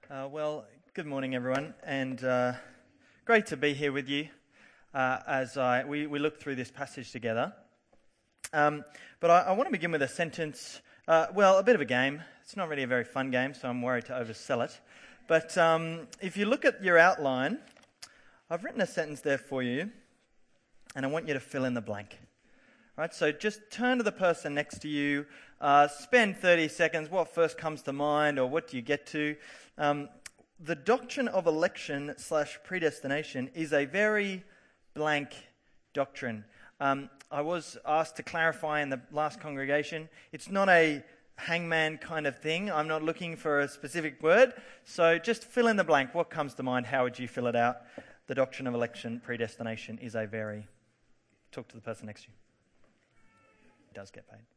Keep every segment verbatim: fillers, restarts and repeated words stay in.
Uh, well, good morning, everyone, and uh, great to be here with you uh, as I, we, we look through this passage together. Um, but I, I want to begin with a sentence, uh, well, a bit of a game. It's not really a very fun game, so I'm worried to oversell it. But um, if you look at your outline, I've written a sentence there for you, and I want you to fill in the blank. Right, so just turn to the person next to you, uh, spend thirty seconds, what first comes to mind, or what do you get to? Um, the doctrine of election slash predestination is a very blank doctrine. Um, I was asked to clarify in the last congregation, it's not a hangman kind of thing. I'm not looking for a specific word, so just fill in the blank. What comes to mind? How would you fill it out? The doctrine of election predestination is a very... Talk to the person next to you. Does get paid.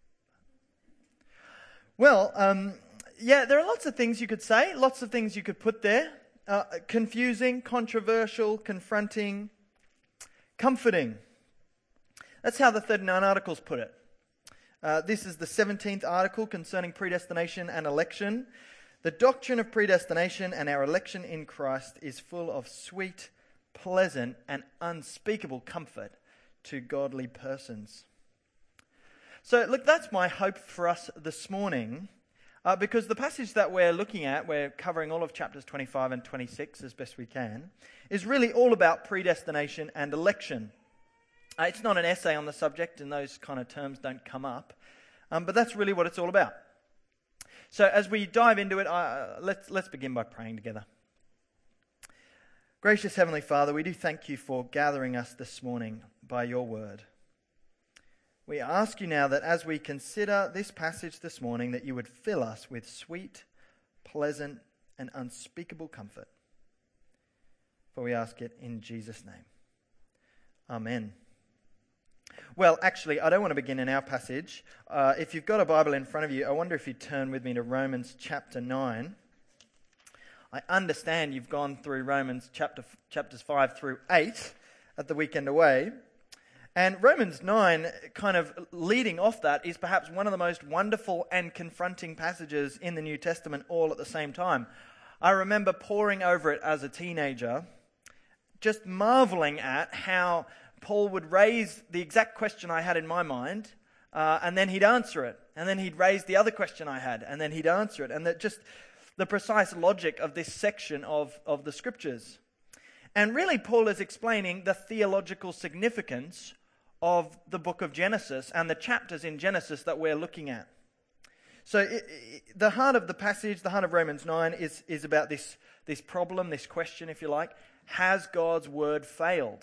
Well, um, yeah, there are lots of things you could say, lots of things you could put there. Uh, confusing, controversial, confronting, comforting. That's how the thirty-nine articles put it. Uh, this is the seventeenth article concerning predestination and election. The doctrine of predestination and our election in Christ is full of sweet, pleasant, and unspeakable comfort to godly persons. So, look, that's my hope for us this morning, uh, because the passage that we're looking at, we're covering all of chapters twenty-five and twenty-six as best we can, is really all about predestination and election. Uh, it's not an essay on the subject, and those kind of terms don't come up, um, but that's really what it's all about. So, as we dive into it, uh, let's let's begin by praying together. Gracious Heavenly Father, we do thank you for gathering us this morning by your word. We ask you now that as we consider this passage this morning, that you would fill us with sweet, pleasant, and unspeakable comfort. For we ask it in Jesus' name. Amen. Well, actually, I don't want to begin in our passage. Uh, if you've got a Bible in front of you, I wonder if you'd turn with me to Romans chapter nine. I understand you've gone through Romans chapter chapters five through eight at the weekend away. And Romans nine, kind of leading off that, is perhaps one of the most wonderful and confronting passages in the New Testament all at the same time. I remember poring over it as a teenager, just marveling at how Paul would raise the exact question I had in my mind, uh, and then he'd answer it. And then he'd raise the other question I had, and then he'd answer it. And that just the precise logic of this section of, of the Scriptures. And really, Paul is explaining the theological significance of the book of Genesis and the chapters in Genesis that we're looking at. So it, it, the heart of the passage, the heart of Romans nine, is, is about this, this problem, this question, if you like. Has God's word failed?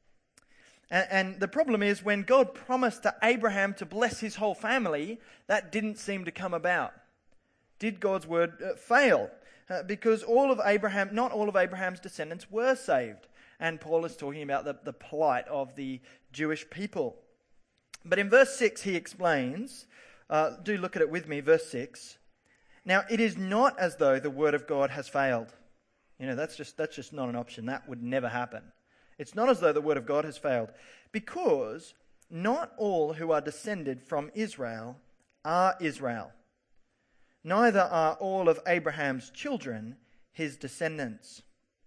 And, and the problem is, when God promised to Abraham to bless his whole family, that didn't seem to come about. Did God's word uh, fail? Uh, because all of Abraham, not all of Abraham's descendants were saved. And Paul is talking about the, the plight of the Jewish people. But in verse six he explains, uh, do look at it with me, verse six. Now it is not as though the word of God has failed. You know, that's just that's just not an option. That would never happen. It's not as though the word of God has failed. Because not all who are descended from Israel are Israel. Neither are all of Abraham's children his descendants.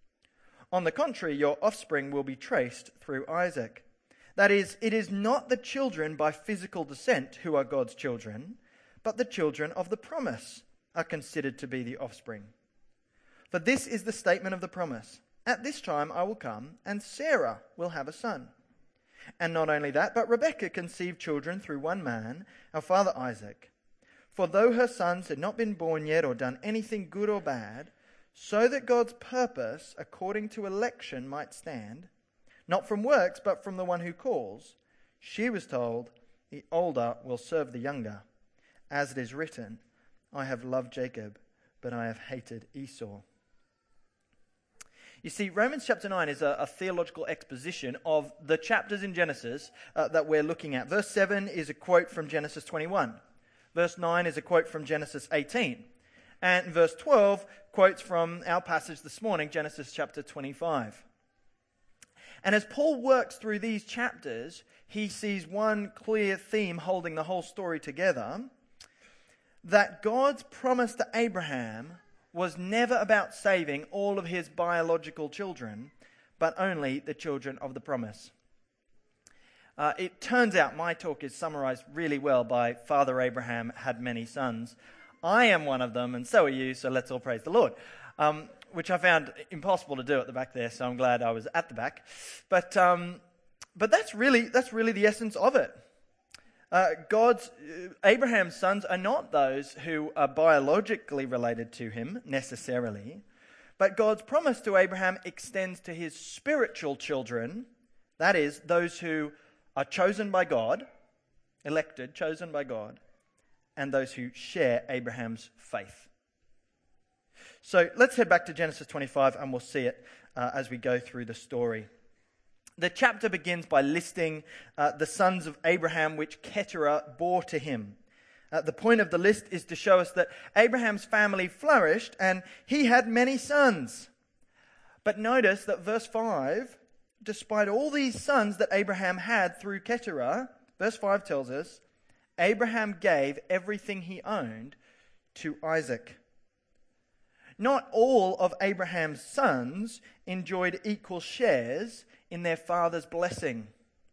On the contrary, your offspring will be traced through Isaac. That is, it is not the children by physical descent who are God's children, but the children of the promise are considered to be the offspring. For this is the statement of the promise. At this time I will come, and Sarah will have a son. And not only that, but Rebekah conceived children through one man, our father Isaac. For though her sons had not been born yet or done anything good or bad, so that God's purpose, according to election, might stand, not from works, but from the one who calls, she was told, the older will serve the younger. As it is written, I have loved Jacob, but I have hated Esau. You see, Romans chapter nine is a, a theological exposition of the chapters in Genesis uh, that we're looking at. Verse seven is a quote from Genesis twenty-one. Verse nine is a quote from Genesis eighteen. And verse twelve quotes from our passage this morning, Genesis chapter twenty-five. And as Paul works through these chapters, he sees one clear theme holding the whole story together, that God's promise to Abraham was never about saving all of his biological children, but only the children of the promise. Uh, it turns out my talk is summarized really well by Father Abraham had many sons. I am one of them, and so are you, so let's all praise the Lord. Um, which I found impossible to do at the back there, so I'm glad I was at the back. But um, but that's really that's really the essence of it. Uh, God's uh, Abraham's sons are not those who are biologically related to him necessarily, but God's promise to Abraham extends to his spiritual children, that is, those who are chosen by God, elected, chosen by God, and those who share Abraham's faith. So let's head back to Genesis twenty-five and we'll see it uh, as we go through the story. The chapter begins by listing uh, the sons of Abraham which Keturah bore to him. Uh, the point of the list is to show us that Abraham's family flourished and he had many sons. But notice that verse five, despite all these sons that Abraham had through Keturah, verse five tells us, Abraham gave everything he owned to Isaac. Not all of Abraham's sons enjoyed equal shares in their father's blessing.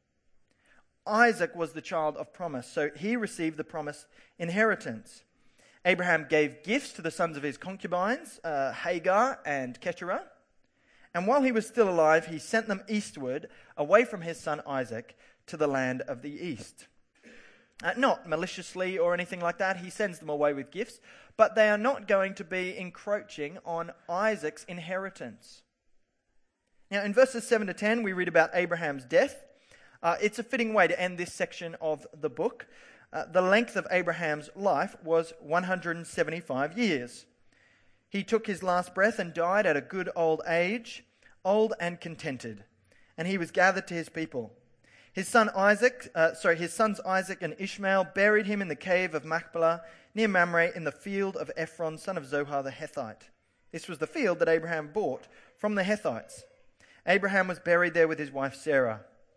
Isaac was the child of promise, so he received the promised inheritance. Abraham gave gifts to the sons of his concubines, uh, Hagar and Keturah. And while he was still alive, he sent them eastward, away from his son Isaac, to the land of the east. Uh, not maliciously or anything like that. He sends them away with gifts, but they are not going to be encroaching on Isaac's inheritance. Now, in verses seven to ten, we read about Abraham's death. Uh, it's a fitting way to end this section of the book. Uh, the length of Abraham's life was one hundred seventy-five years. He took his last breath and died at a good old age, old and contented, and he was gathered to his people. His son Isaac, uh, sorry, his sons Isaac and Ishmael buried him in the cave of Machpelah near Mamre in the field of Ephron, son of Zohar the Hethite. This was the field that Abraham bought from the Hethites. Abraham was buried there with his wife Sarah.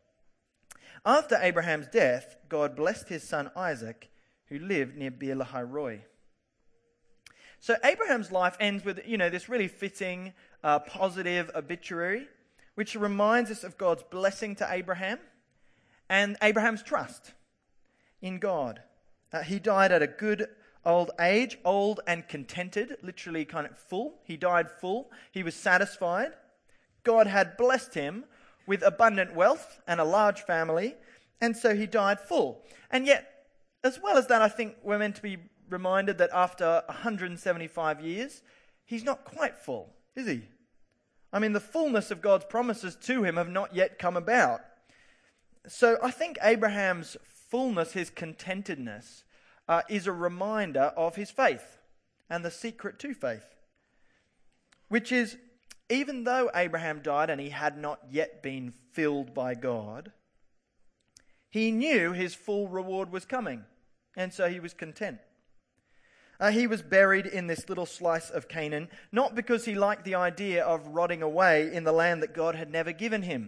After Abraham's death, God blessed his son Isaac, who lived near Beer Lahai Roi. So Abraham's life ends with, you know, this really fitting, uh, positive obituary, which reminds us of God's blessing to Abraham and Abraham's trust in God. Uh, he died at a good old age, old and contented, literally kind of full. He died full. He was satisfied. God had blessed him with abundant wealth and a large family, and so he died full. And yet, as well as that, I think we're meant to be reminded that after one hundred seventy-five years, he's not quite full, is he? I mean, the fullness of God's promises to him have not yet come about. So I think Abraham's fullness, his contentedness, uh, is a reminder of his faith and the secret to faith, which is, even though Abraham died and he had not yet been filled by God, he knew his full reward was coming, and so he was content. Uh, he was buried in this little slice of Canaan, not because he liked the idea of rotting away in the land that God had never given him,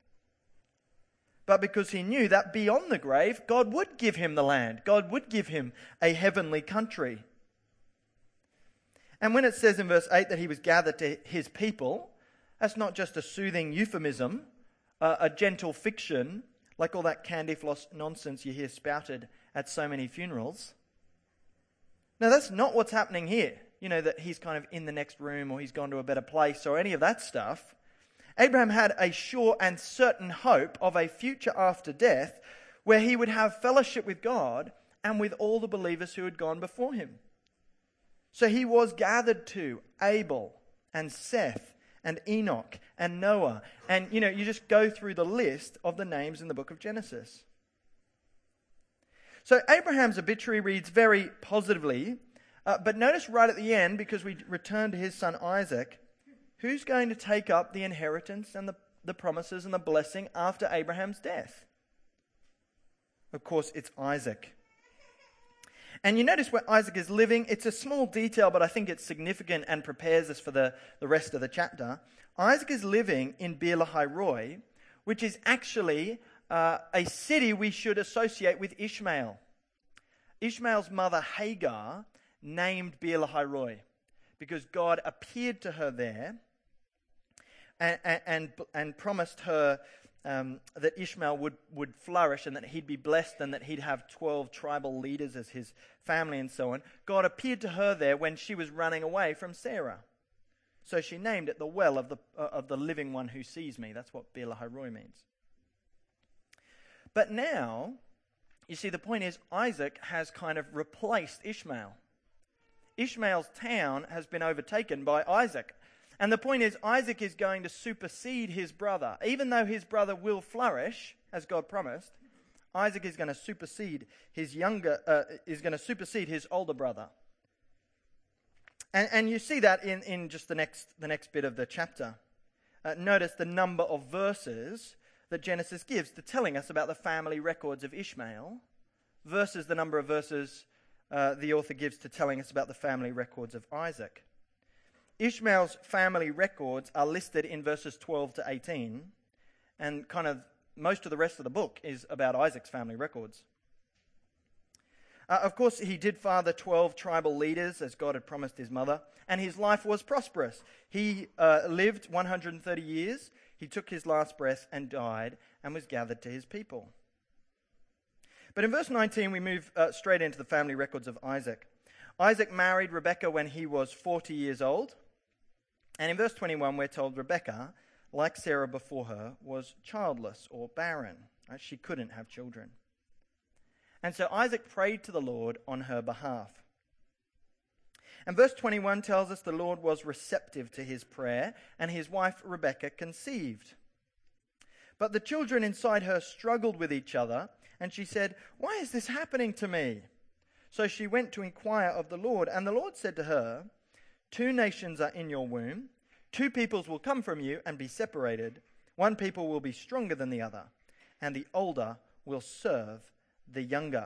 but because he knew that beyond the grave, God would give him the land. God would give him a heavenly country. And when it says in verse eight that he was gathered to his people, that's not just a soothing euphemism, uh, a gentle fiction, like all that candy floss nonsense you hear spouted at so many funerals. Now, that's not what's happening here. You know, that he's kind of in the next room or he's gone to a better place or any of that stuff. Abraham had a sure and certain hope of a future after death where he would have fellowship with God and with all the believers who had gone before him. So he was gathered to Abel and Seth and Enoch and Noah. And, you know, you just go through the list of the names in the book of Genesis. So Abraham's obituary reads very positively, uh, but notice right at the end, because we return to his son Isaac, who's going to take up the inheritance and the, the promises and the blessing after Abraham's death? Of course, it's Isaac. And you notice where Isaac is living. It's a small detail, but I think it's significant and prepares us for the, the rest of the chapter. Isaac is living in Beer Lahai Roi, which is actually uh, a city we should associate with Ishmael. Ishmael's mother Hagar named Beer Lahai Roi because God appeared to her there and, and, and promised her um, that Ishmael would, would flourish and that he'd be blessed and that he'd have twelve tribal leaders as his family and so on. God appeared to her there when she was running away from Sarah. So she named it the well of the, uh, of the living one who sees me. That's what Bir Lahai Roi means. But now, you see, the point is Isaac has kind of replaced Ishmael. Ishmael's town has been overtaken by Isaac. And the point is Isaac is going to supersede his brother. Even though his brother will flourish, as God promised, Isaac is going to supersede his younger, uh, is going to supersede his older brother. And, and you see that in, in just the next, the next bit of the chapter. Uh, notice the number of verses that Genesis gives to telling us about the family records of Ishmael versus the number of verses uh, the author gives to telling us about the family records of Isaac. Ishmael's family records are listed in verses twelve to eighteen, and kind of most of the rest of the book is about Isaac's family records. Uh, of course, he did father twelve tribal leaders, as God had promised his mother, and his life was prosperous. He uh, lived one hundred thirty years, he took his last breath and died, and was gathered to his people. But in verse nineteen, we move uh, straight into the family records of Isaac. Isaac married Rebekah when he was forty years old. And in verse twenty-one, we're told Rebekah, like Sarah before her, was childless or barren. Right? She couldn't have children. And so Isaac prayed to the Lord on her behalf. And verse twenty-one tells us the Lord was receptive to his prayer, and his wife Rebekah conceived. But the children inside her struggled with each other, and she said, "Why is this happening to me?" So she went to inquire of the Lord, and the Lord said to her, "Two nations are in your womb, two peoples will come from you and be separated. One people will be stronger than the other, and the older will serve the younger."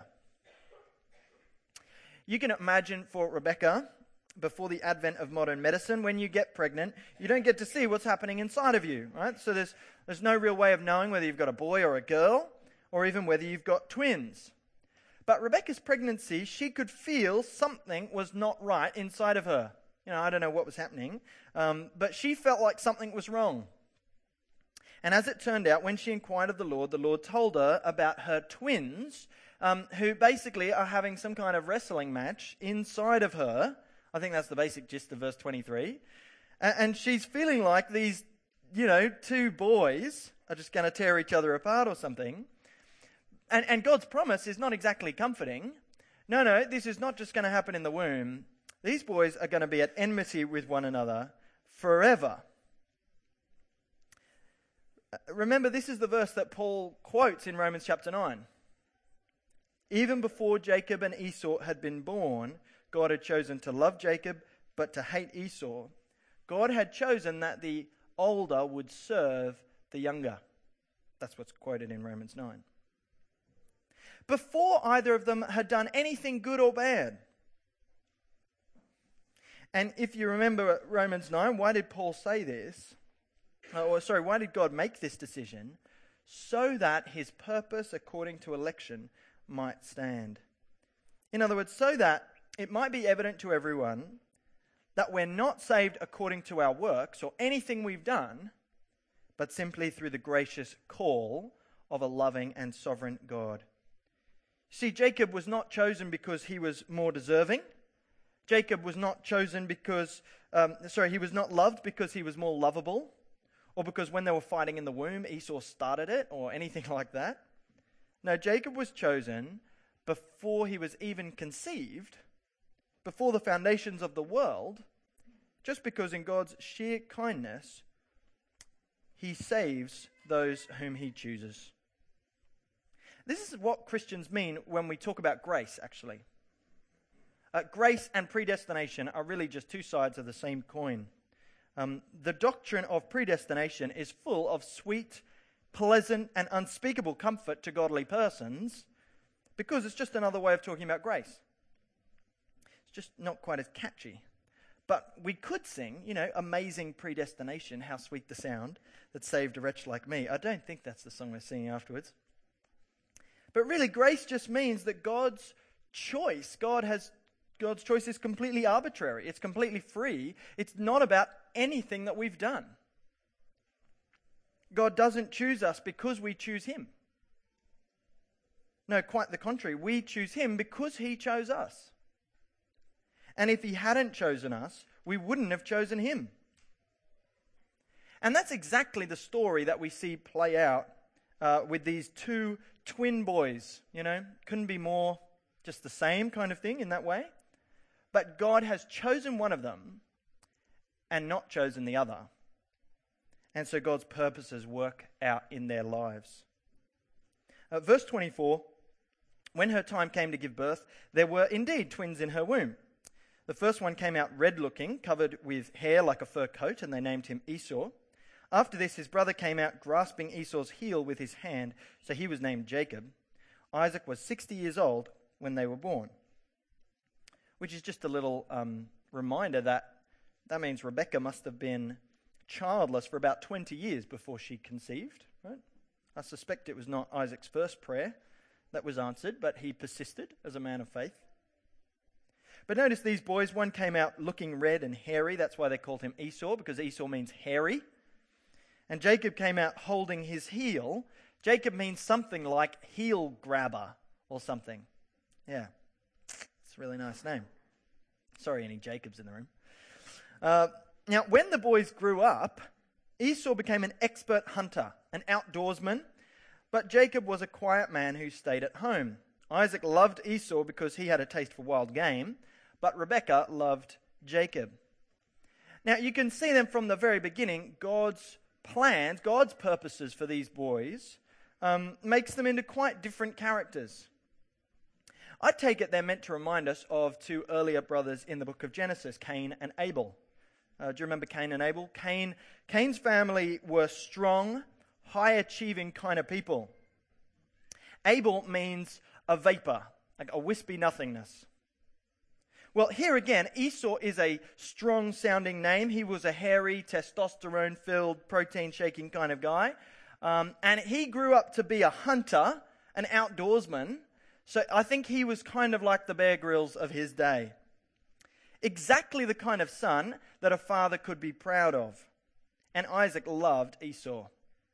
You can imagine for Rebekah, before the advent of modern medicine, when you get pregnant, you don't get to see what's happening inside of you, right? So there's, there's no real way of knowing whether you've got a boy or a girl, or even whether you've got twins. But Rebekah's pregnancy, she could feel something was not right inside of her. You know, I don't know what was happening, um, but she felt like something was wrong. And as it turned out, when she inquired of the Lord, the Lord told her about her twins, um, who basically are having some kind of wrestling match inside of her. I think that's the basic gist of verse twenty-three. And, and she's feeling like these, you know, two boys are just going to tear each other apart or something. And, and God's promise is not exactly comforting. No, no, this is not just going to happen in the womb. These boys are going to be at enmity with one another forever. Remember, this is the verse that Paul quotes in Romans chapter nine. Even before Jacob and Esau had been born, God had chosen to love Jacob, but to hate Esau. God had chosen that the older would serve the younger. That's what's quoted in Romans nine. Before either of them had done anything good or bad. And if you remember Romans nine, why did Paul say this? Or sorry, why did God make this decision? So that his purpose according to election might stand. In other words, so that it might be evident to everyone that we're not saved according to our works or anything we've done, but simply through the gracious call of a loving and sovereign God. See, Jacob was not chosen because he was more deserving. Jacob was not chosen because, um, sorry, he was not loved because he was more lovable, or because when they were fighting in the womb, Esau started it, or anything like that. No, Jacob was chosen before he was even conceived, before the foundations of the world, just because in God's sheer kindness, he saves those whom he chooses. This is what Christians mean when we talk about grace, actually. Uh, grace and predestination are really just two sides of the same coin. Um, the doctrine of predestination is full of sweet, pleasant, and unspeakable comfort to godly persons because it's just another way of talking about grace. It's just not quite as catchy. But we could sing, you know, Amazing Predestination, how sweet the sound that saved a wretch like me. I don't think that's the song we're singing afterwards. But really, grace just means that God's choice, God has God's choice is completely arbitrary. It's completely free. It's not about anything that we've done. God doesn't choose us because we choose him. No, quite the contrary. We choose him because he chose us. And if he hadn't chosen us, we wouldn't have chosen him. And that's exactly the story that we see play out uh, with these two twin boys. You know, couldn't be more just the same kind of thing in that way. But God has chosen one of them and not chosen the other. And so God's purposes work out in their lives. Uh, verse twenty-four, when her time came to give birth, there were indeed twins in her womb. The first one came out red-looking, covered with hair like a fur coat, and they named him Esau. After this, his brother came out grasping Esau's heel with his hand, so he was named Jacob. Isaac was sixty years old when they were born. Which is just a little um, reminder that that means Rebekah must have been childless for about twenty years before she conceived. Right? I suspect it was not Isaac's first prayer that was answered, but he persisted as a man of faith. But notice these boys, one came out looking red and hairy. That's why they called him Esau, because Esau means hairy. And Jacob came out holding his heel. Jacob means something like heel grabber or something. Yeah, it's a really nice name. Sorry, any Jacobs in the room. Uh, now, when the boys grew up, Esau became an expert hunter, an outdoorsman, but Jacob was a quiet man who stayed at home. Isaac loved Esau because he had a taste for wild game, but Rebekah loved Jacob. Now, you can see them from the very beginning. God's plans, God's purposes for these boys um, makes them into quite different characters. I take it they're meant to remind us of two earlier brothers in the book of Genesis, Cain and Abel. Uh, do you remember Cain and Abel? Cain, Cain's family were strong, high-achieving kind of people. Abel means a vapor, like a wispy nothingness. Well, here again, Esau is a strong-sounding name. He was a hairy, testosterone-filled, protein-shaking kind of guy. Um, and he grew up to be a hunter, an outdoorsman. So I think he was kind of like the Bear Grylls of his day. Exactly the kind of son that a father could be proud of. And Isaac loved Esau.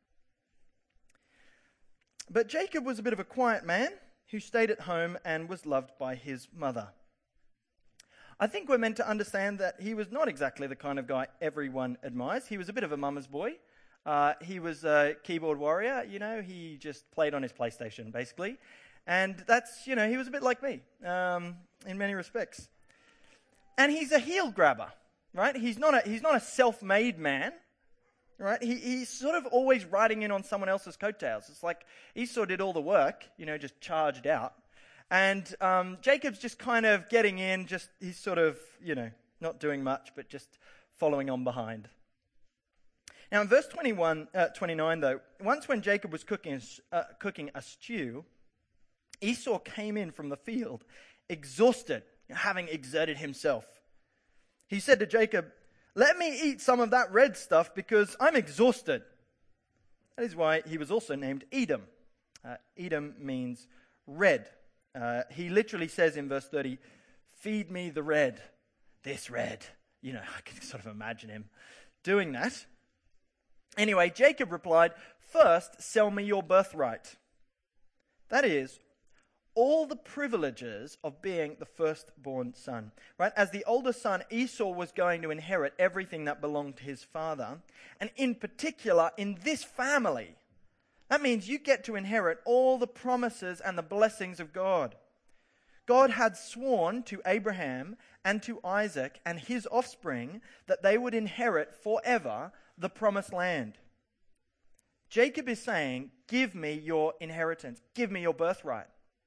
But Jacob was a bit of a quiet man who stayed at home and was loved by his mother. I think we're meant to understand that he was not exactly the kind of guy everyone admires. He was a bit of a mama's boy. Uh, he was a keyboard warrior, you know, he just played on his PlayStation, basically. And that's, you know, he was a bit like me, um, in many respects. And he's a heel grabber, right? He's not a, he's not a self-made man, right? He, he's sort of always riding in on someone else's coattails. It's like Esau did all the work, you know, just charged out. And um, Jacob's just kind of getting in, just he's sort of, you know, not doing much, but just following on behind. Now in verse twenty-one, uh, twenty-nine though, once when Jacob was cooking, uh, cooking a stew, Esau came in from the field, exhausted, having exerted himself. He said to Jacob, "Let me eat some of that red stuff because I'm exhausted." That is why he was also named Edom. Uh, Edom means red. Uh, he literally says in verse thirty, "Feed me the red, this red." You know, I can sort of imagine him doing that. Anyway, Jacob replied, "First, sell me your birthright." That is, all the privileges of being the firstborn son. Right? As the older son, Esau was going to inherit everything that belonged to his father. And in particular, in this family, that means you get to inherit all the promises and the blessings of God. God had sworn to Abraham and to Isaac and his offspring that they would inherit forever the promised land. Jacob is saying, "Give me your inheritance. Give me your birthright."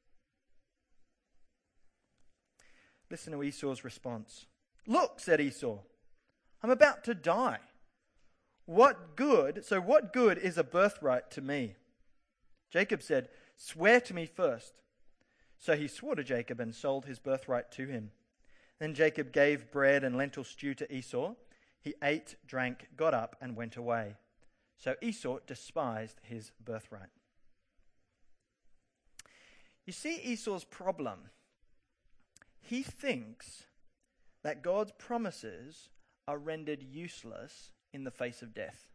Listen to Esau's response. "Look," said Esau, "I'm about to die. What good, so what good is a birthright to me?" Jacob said, "Swear to me first." So he swore to Jacob and sold his birthright to him. Then Jacob gave bread and lentil stew to Esau. He ate, drank, got up, and went away. So Esau despised his birthright. You see Esau's problem. he thinks that God's promises are rendered useless in the face of death.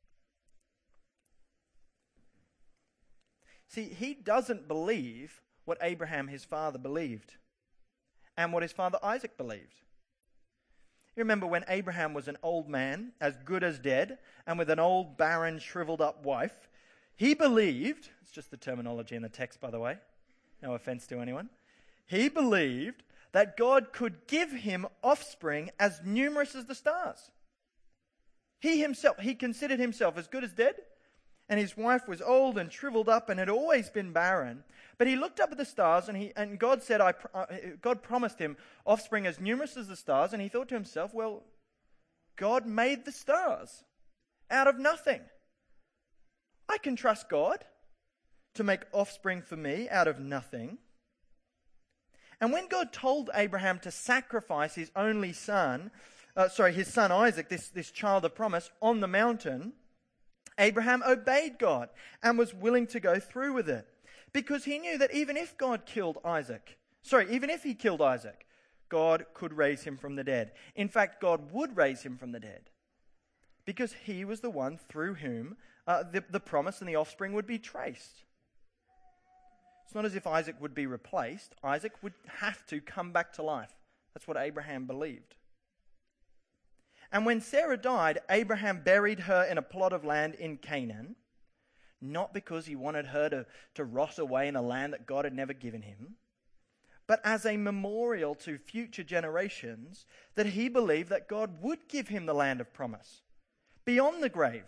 See, he doesn't believe what Abraham, his father, believed and what his father Isaac believed. You remember when Abraham was an old man, as good as dead, and with an old, barren, shriveled up wife, he believed, it's just the terminology in the text, by the way, no offense to anyone, he believed that God could give him offspring as numerous as the stars. He himself, he considered himself as good as dead, and his wife was old and shriveled up and had always been barren. But he looked up at the stars, and he and God said, I, uh, God promised him offspring as numerous as the stars, and he thought to himself, well, God made the stars out of nothing. I can trust God to make offspring for me out of nothing. And when God told Abraham to sacrifice his only son, uh, sorry, his son Isaac, this, this child of promise, on the mountain, Abraham obeyed God and was willing to go through with it. Because he knew that even if God killed Isaac, sorry, even if he killed Isaac, God could raise him from the dead. In fact, God would raise him from the dead. Because he was the one through whom uh, the, the promise and the offspring would be traced. It's not as if Isaac would be replaced. Isaac would have to come back to life. That's what Abraham believed. And when Sarah died, Abraham buried her in a plot of land in Canaan, not because he wanted her to, to rot away in a land that God had never given him, but as a memorial to future generations that he believed that God would give him the land of promise, beyond the grave.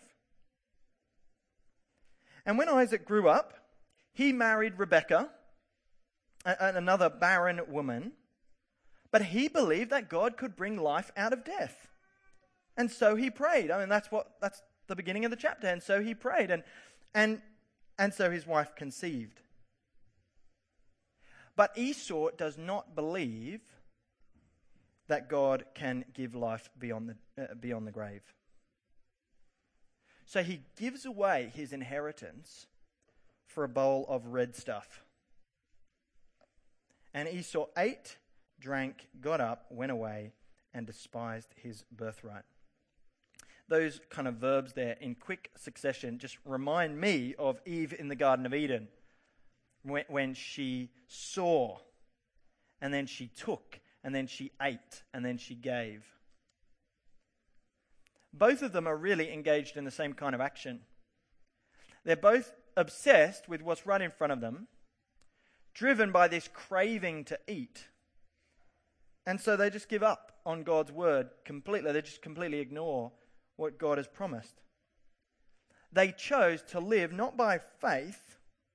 And when Isaac grew up, he married Rebekah, another barren woman, but he believed that God could bring life out of death. And so he prayed. I mean, that's what that's the beginning of the chapter. And so he prayed, and and and so his wife conceived. But Esau does not believe that God can give life beyond the uh, beyond the grave. So he gives away his inheritance for a bowl of red stuff. And Esau ate, drank, got up, went away, and despised his birthright. Those kind of verbs there in quick succession just remind me of Eve in the Garden of Eden, when, when she saw, and then she took, and then she ate, and then she gave. Both of them are really engaged in the same kind of action. They're both obsessed with what's right in front of them, driven by this craving to eat. And so they just give up on God's word completely. They just completely ignore what God has promised. They chose to live not by faith,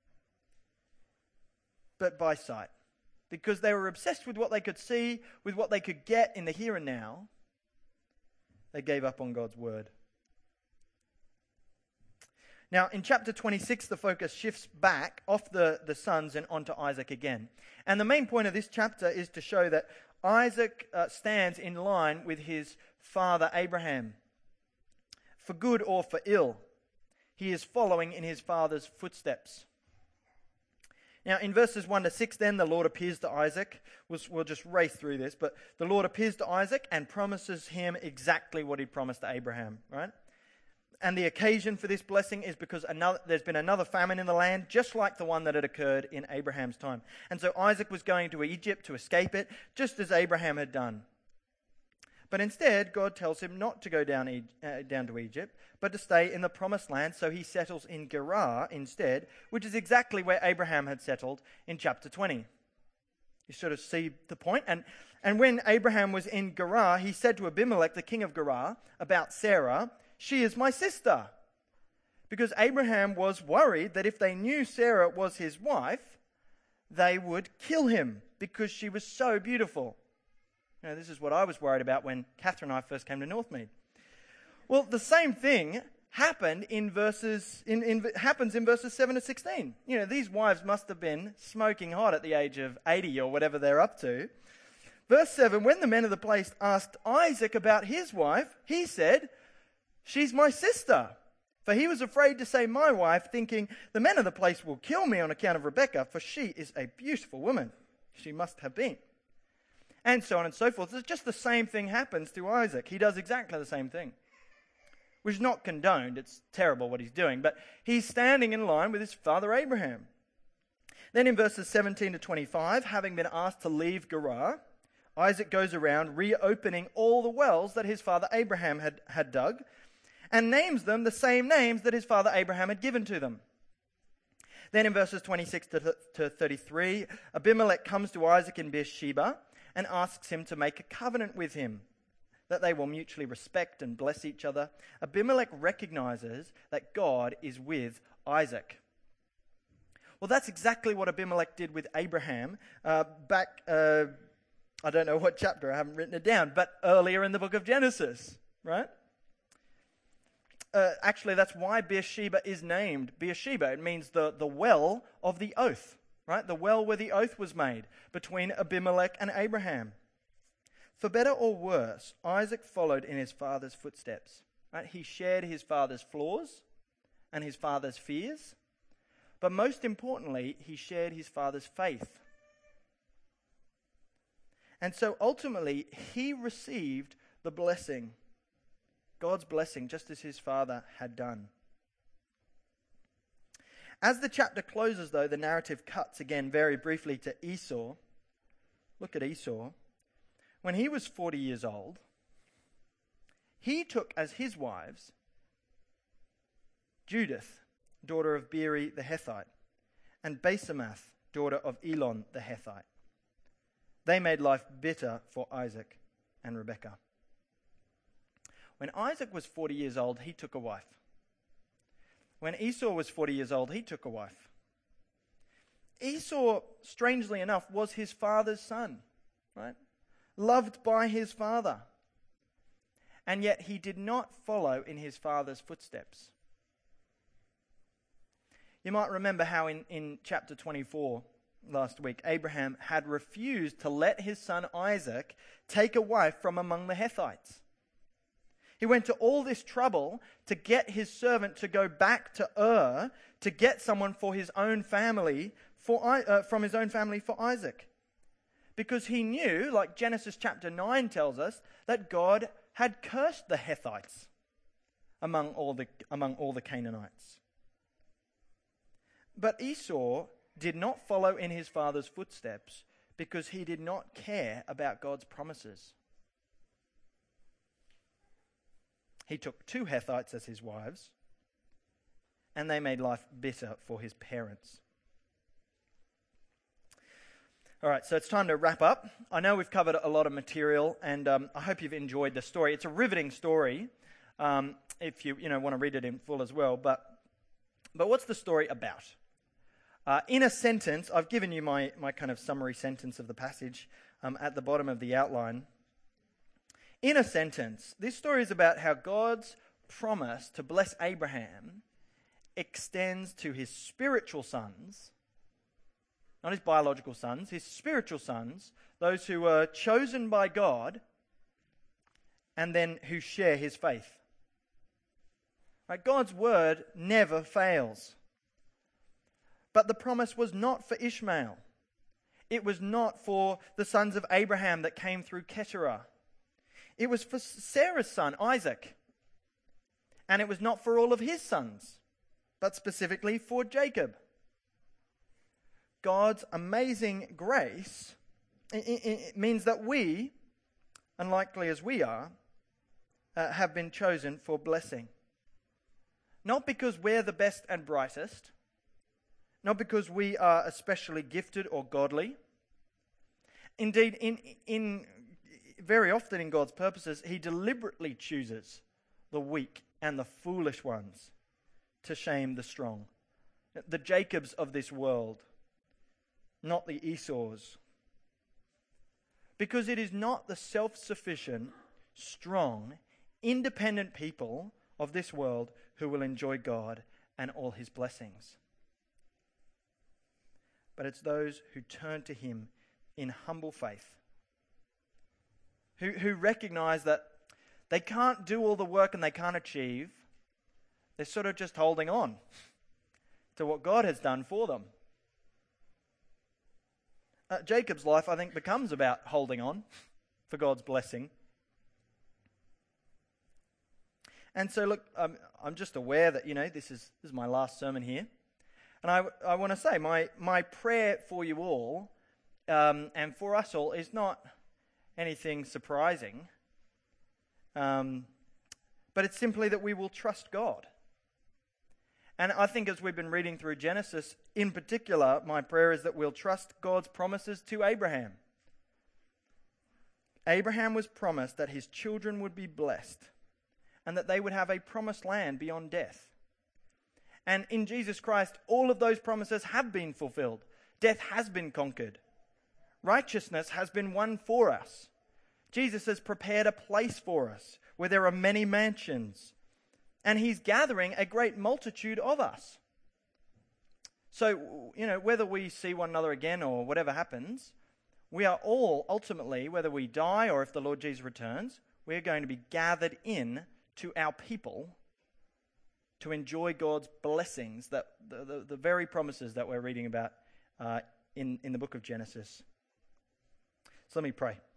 but by sight. Because they were obsessed with what they could see, with what they could get in the here and now. They gave up on God's word. Now, in chapter twenty-six, the focus shifts back off the, the sons and onto Isaac again. And the main point of this chapter is to show that Isaac uh, stands in line with his father Abraham. For good or for ill, he is following in his father's footsteps. Now, in verses one to six, then, the Lord appears to Isaac. We'll, we'll just race through this, but the Lord appears to Isaac and promises him exactly what he promised to Abraham, right? And the occasion for this blessing is because another, there's been another famine in the land, just like the one that had occurred in Abraham's time. And so Isaac was going to Egypt to escape it, just as Abraham had done. But instead, God tells him not to go down, uh, down to Egypt, but to stay in the promised land, so he settles in Gerar instead, which is exactly where Abraham had settled in chapter twenty. You sort of see the point. And, and when Abraham was in Gerar, he said to Abimelech, the king of Gerar, about Sarah, "She is my sister." Because Abraham was worried that if they knew Sarah was his wife, they would kill him because she was so beautiful. You know, this is what I was worried about when Catherine and I first came to Northmead. Well, the same thing happened in verses in, in happens in verses seven to sixteen. You know, these wives must have been smoking hot at the age of eighty or whatever they're up to. Verse seven, when the men of the place asked Isaac about his wife, he said, "She's my sister." For he was afraid to say my wife, thinking, the men of the place will kill me on account of Rebekah, for she is a beautiful woman. She must have been. and so on and so forth. It's just the same thing happens to Isaac. He does exactly the same thing, which is not condoned. It's terrible what he's doing, but he's standing in line with his father Abraham. Then in verses seventeen to twenty-five, having been asked to leave Gerar, Isaac goes around reopening all the wells that his father Abraham had, had dug, and names them the same names that his father Abraham had given to them. Then in verses twenty-six to thirty-three, Abimelech comes to Isaac in Beersheba and asks him to make a covenant with him, that they will mutually respect and bless each other. Abimelech recognizes that God is with Isaac. Well, that's exactly what Abimelech did with Abraham uh, back, uh, I don't know what chapter, I haven't written it down, but earlier in the book of Genesis, right? Uh, actually, that's why Beersheba is named Beersheba. It means the, the well of the oath, right? The well where the oath was made between Abimelech and Abraham. For better or worse, Isaac followed in his father's footsteps. Right? He shared his father's flaws and his father's fears, but most importantly, he shared his father's faith. And so ultimately, he received the blessing, God's blessing, just as his father had done. As the chapter closes, though, the narrative cuts again very briefly to Esau. Look at Esau. When he was forty years old, he took as his wives Judith, daughter of Beeri the Hethite, and Basemath, daughter of Elon the Hethite. They made life bitter for Isaac and Rebekah. When Isaac was forty years old, he took a wife. When Esau was forty years old, he took a wife. Esau, strangely enough, was his father's son, right? Loved by his father. And yet he did not follow in his father's footsteps. You might remember how in, in chapter twenty-four last week, Abraham had refused to let his son Isaac take a wife from among the Hethites. He went to all this trouble to get his servant to go back to Ur to get someone for his own family, for uh, from his own family for Isaac. Because he knew, like Genesis chapter nine tells us, that God had cursed the Hethites among all the, among all the Canaanites. But Esau did not follow in his father's footsteps because he did not care about God's promises. He took two Hethites as his wives, and they made life bitter for his parents. All right, so it's time to wrap up. I know we've covered a lot of material, and um, I hope you've enjoyed the story. It's a riveting story, um, if you you know want to read it in full as well. But but what's the story about? Uh, in a sentence, I've given you my, my kind of summary sentence of the passage um, at the bottom of the outline. In a sentence, this story is about how God's promise to bless Abraham extends to his spiritual sons, not his biological sons, his spiritual sons, those who were chosen by God and then who share his faith. Right? God's word never fails. But the promise was not for Ishmael. It was not for the sons of Abraham that came through Keturah. It was for Sarah's son, Isaac. And it was not for all of his sons, but specifically for Jacob. God's amazing grace it, it, it means that we, unlikely as we are, uh, have been chosen for blessing. Not because we're the best and brightest, not because we are especially gifted or godly. Indeed, in, in very often in God's purposes, he deliberately chooses the weak and the foolish ones to shame the strong. The Jacobs of this world, not the Esau's. Because it is not the self-sufficient, strong, independent people of this world who will enjoy God and all his blessings. But it's those who turn to him in humble faith, who, who recognize that they can't do all the work and they can't achieve. They're sort of just holding on to what God has done for them. Uh, Jacob's life, I think, becomes about holding on for God's blessing. And so, look, I'm, I'm just aware that, you know, this is this is my last sermon here. And I, I want to say, my, my prayer for you all, um, and for us all, is not anything surprising. Um, but it's simply that we will trust God. And I think as we've been reading through Genesis, in particular, my prayer is that we'll trust God's promises to Abraham. Abraham was promised that his children would be blessed and that they would have a promised land beyond death. And in Jesus Christ, all of those promises have been fulfilled. Death has been conquered. Righteousness has been won for us. Jesus has prepared a place for us where there are many mansions. And he's gathering a great multitude of us. So, you know, whether we see one another again or whatever happens, we are all ultimately, whether we die or if the Lord Jesus returns, we're going to be gathered in to our people to enjoy God's blessings, that the, the, the very promises that we're reading about uh, in, in the book of Genesis. So let me pray.